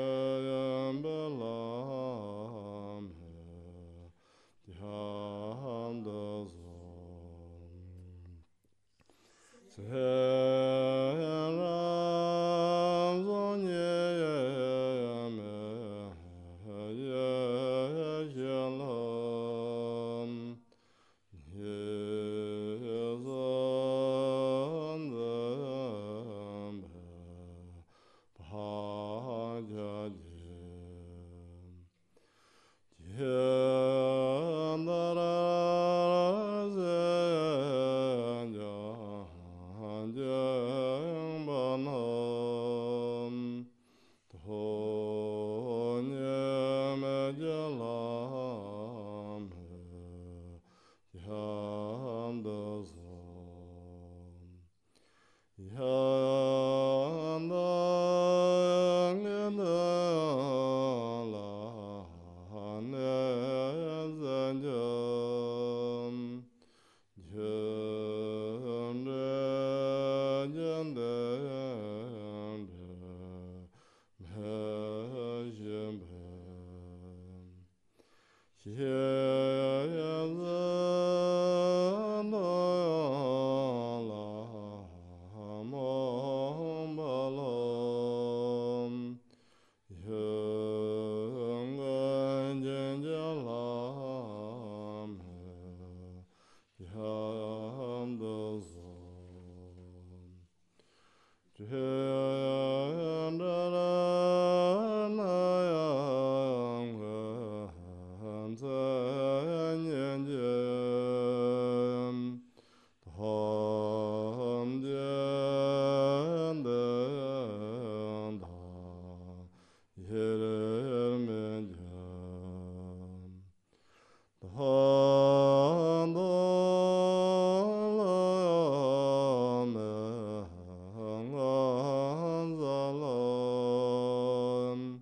[SPEAKER 1] Yembelam Yandazam Seram zonye yeme yejelam yezan zembe bhajajem Yandam Jende jende mejembe Sheyazandalamombalam Yunganjanjalam Yandazam Jhendaranayam Tham Jhendanda Yeremejam Thank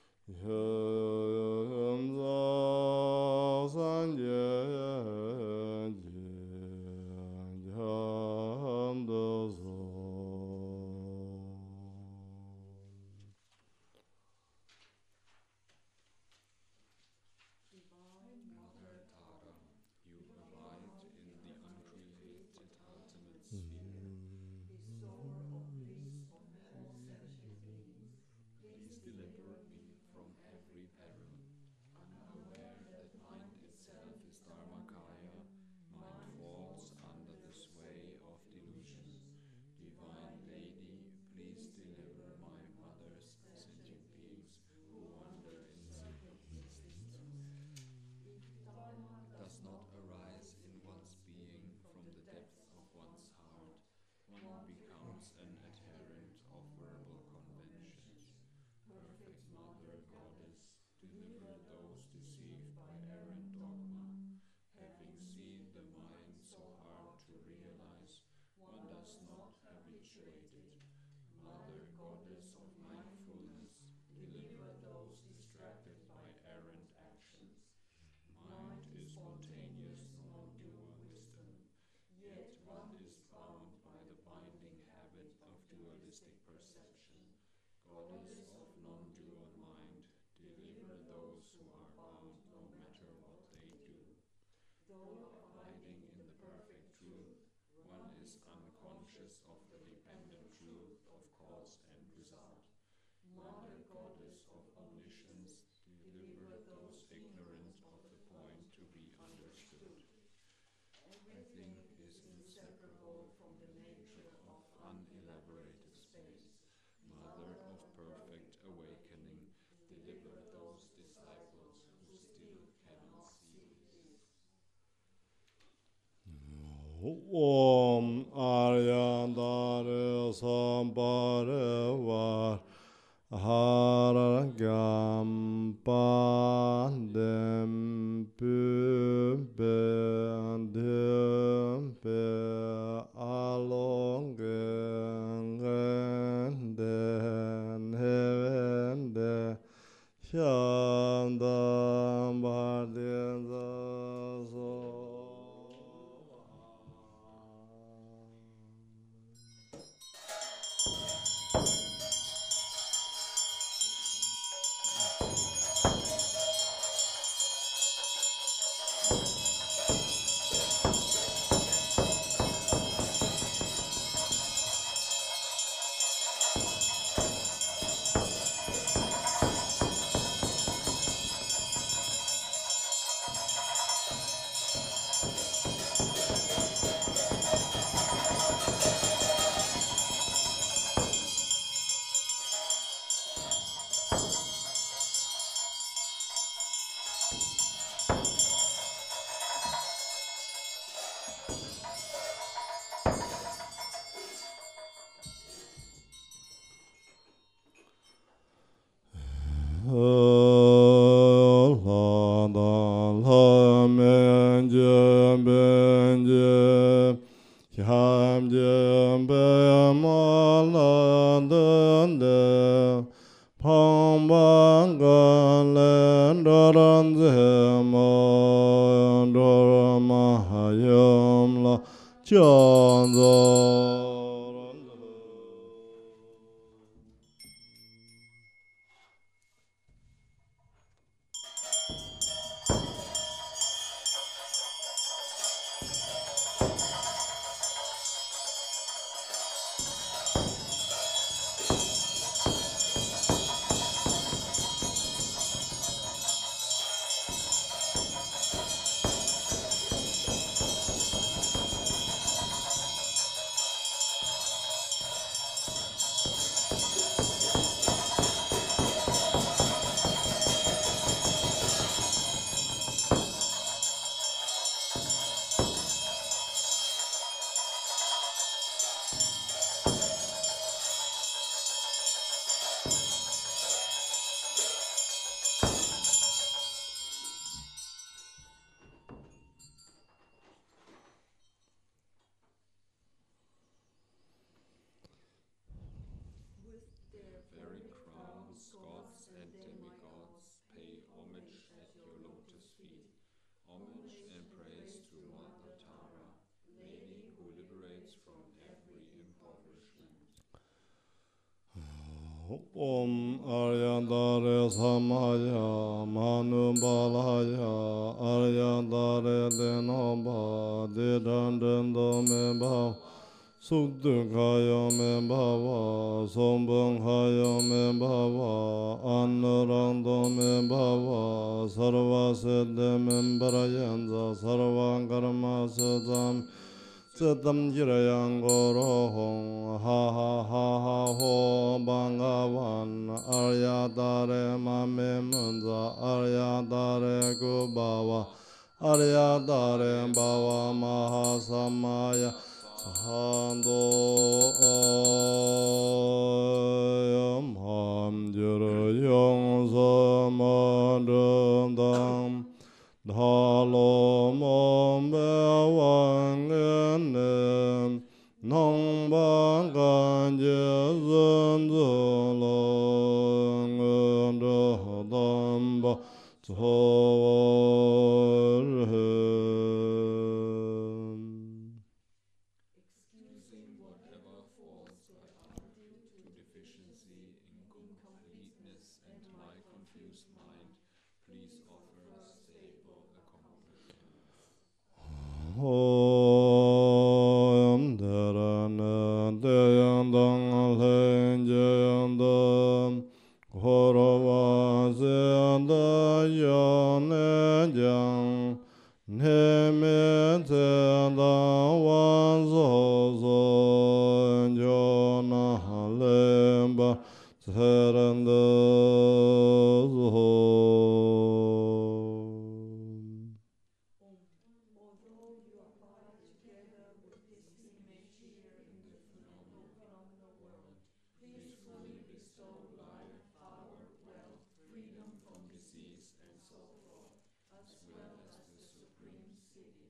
[SPEAKER 2] Mother Tara, you abide in the uncreated ultimate sphere.
[SPEAKER 3] Bestower of bliss on all sentient beings,
[SPEAKER 2] Please deliver me from every peril. Unaware that mind itself is Dharmakaya, mind falls under the sway of delusion. Divine Lady, please deliver my mother's sentient beings who wander in simple existence. It does not arise in one's being from the depths of one's heart. One becomes an adherent of verbal conventions. Perfect Mother Goddess, deliver those deceived by errant dogma. Having seen the mind so hard to realize, one does not habituate it. Mother Goddess of mindfulness, deliver those distracted by errant actions. Mind is spontaneous, non-dual wisdom, yet one is bound by the binding habit of dualistic perception. Goddess of non-dual mind, deliver those who are bound no matter what they do. Though abiding in the perfect truth, one is unconscious of the dependent truth of cause and result. Mother Goddess of everything is inseparable from the nature of unelaborated space. Mother of perfect awakening, deliver those disciples who still cannot see this.
[SPEAKER 1] Om Aryandare Samparevar Haragam Pandem Pube Dempe Alongende Nevende Shandam Bardinza So
[SPEAKER 3] with their
[SPEAKER 2] Very crowns, gods and demigods, pay homage at your lotus feet. Homage and praise to Mother Tara, lady who liberates from every impoverishment.
[SPEAKER 1] Om Aryandare Samaya Manubalaya Aryandare Denamba Didandendo Meba Sukdukaya Mebava Sombangaya Mebava Anurando Mebava Sarva Siddhi Membarayanza Sarvankarma Siddham Siddham Jirayang Goro Hong Ha Ha Ha Ha Ho Bhagavan Aryadare Mame Munza Aryadare Kubhava Aryadare Bhava Mahasamaya Sando Oyam Ham Jirayang Samadam Dhalo mom bewang enem nong bagan jezun zulong ndodamba tsorhem.
[SPEAKER 2] Excusing whatever faults I are due to deficiency, incompleteness, and my confused mind, please offer stable accomplishments.
[SPEAKER 1] Om Dharana Dayandang Lenjayandam Horavasya Dayanejang Neme te da wan zo zo jo na lemba teranda zo.
[SPEAKER 3] Although you abide together with this image here in the phenomenal, phenomenal world, please fully bestow life, power, wealth, freedom from disease, and so forth, as well as the Supreme City.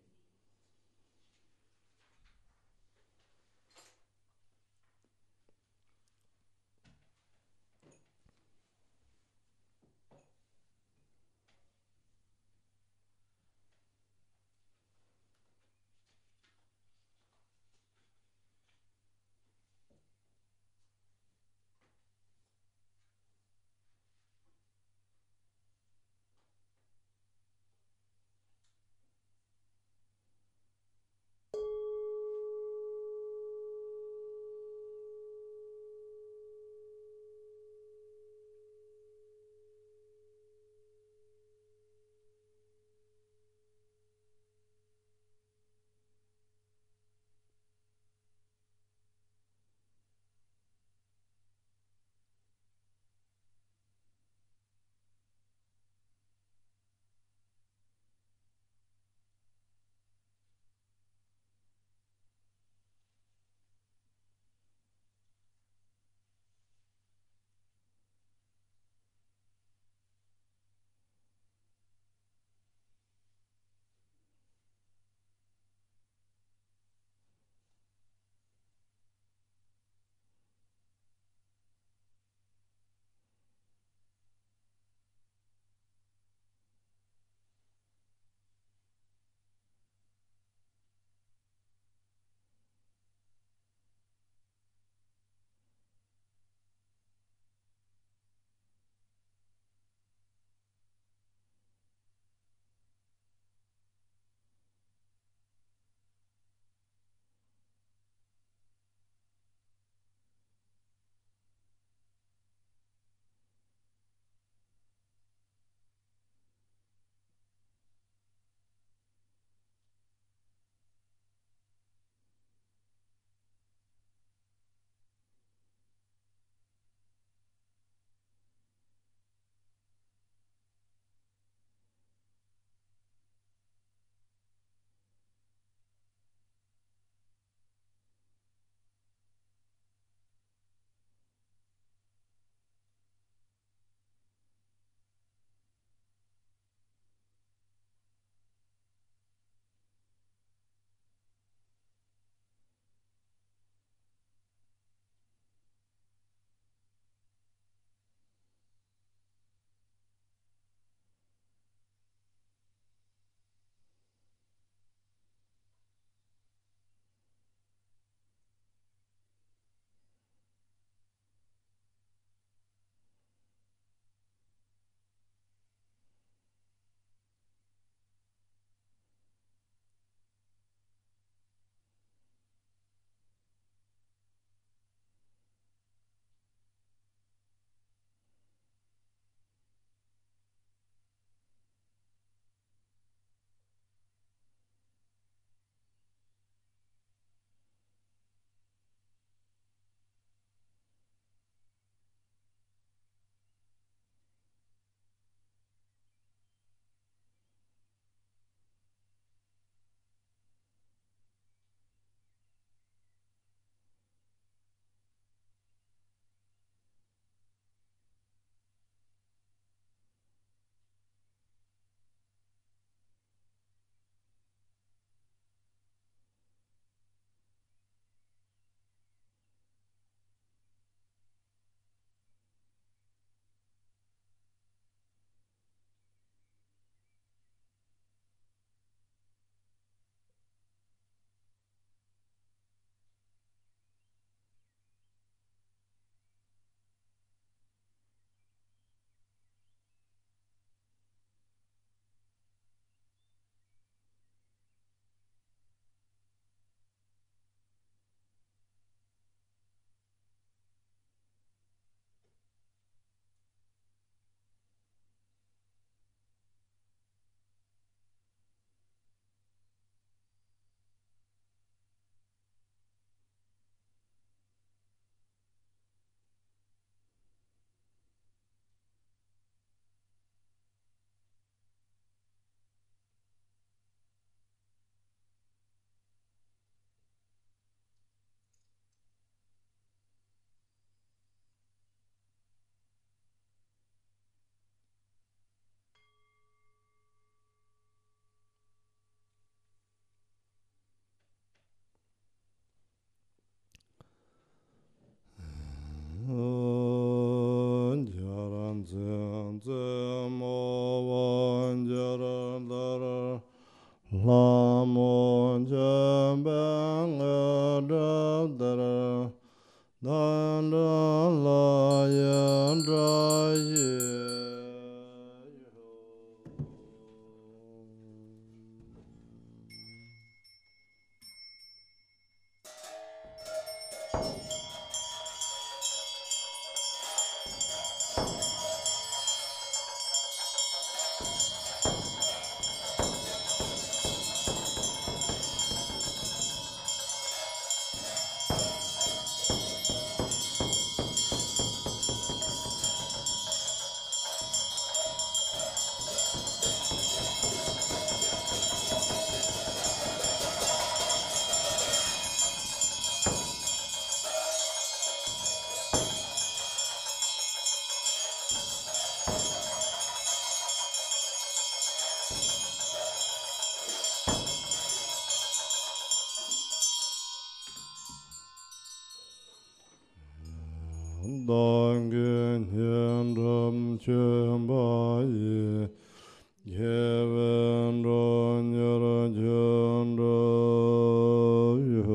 [SPEAKER 1] 当今天正全八业，业文中念了全着有。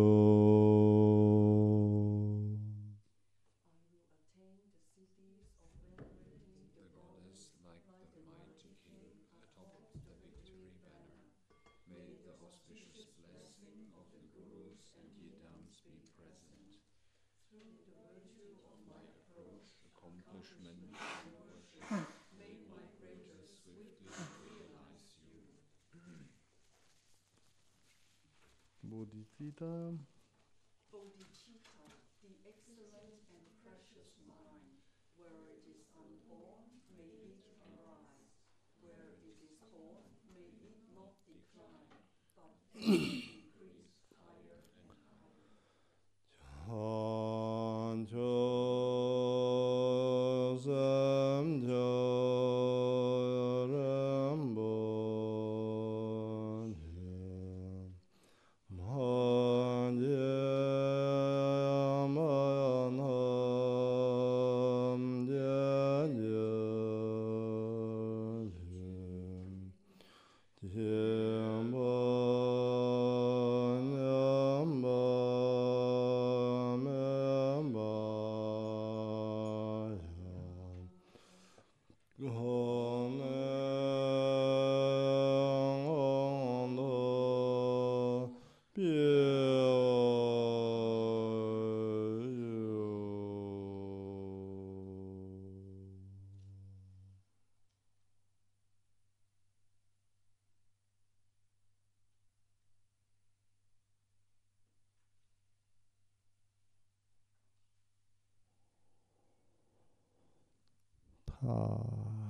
[SPEAKER 2] The goddess, like the mighty king atop the victory banner, may the auspicious blessing of the gurus and yidams be present. Through the virtue of my approach, accomplishment, and worship, may my greater swiftly realize you.
[SPEAKER 1] Bodhicitta.
[SPEAKER 3] Bodhicitta, the excellent and precious mind, where it is unborn, may it arise. Where it is born, may it not decline, but increase higher and higher.
[SPEAKER 1] Chancho samcho rambo manje manam janya jembo nyamba memba gone ondo Ta